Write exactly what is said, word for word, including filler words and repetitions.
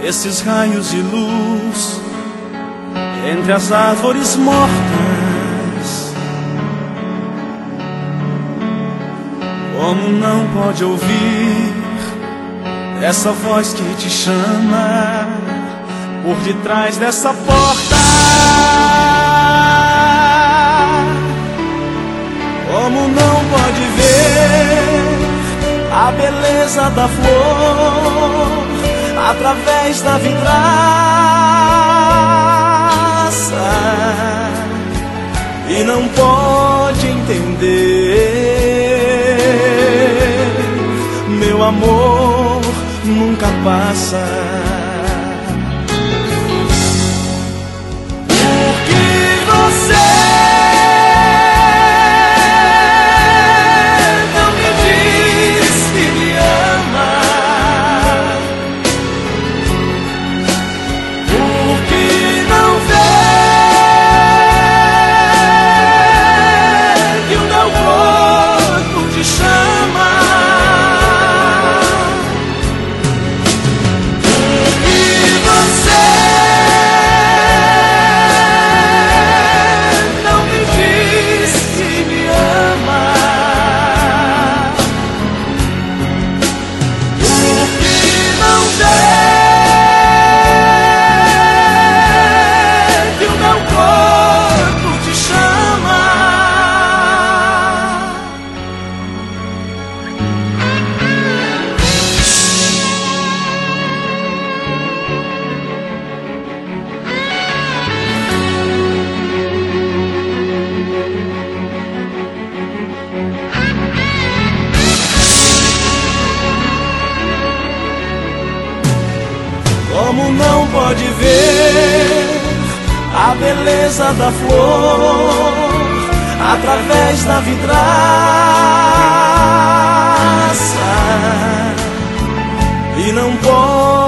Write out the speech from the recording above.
esses raios de luz entre as árvores mortas. Como não pode ouvir essa voz que te chama por detrás dessa porta? Como não pode ver a beleza da flor através da vidraça e não pode entender, meu amor nunca passa. Como não pode ver a beleza da flor através da vidraça e não pode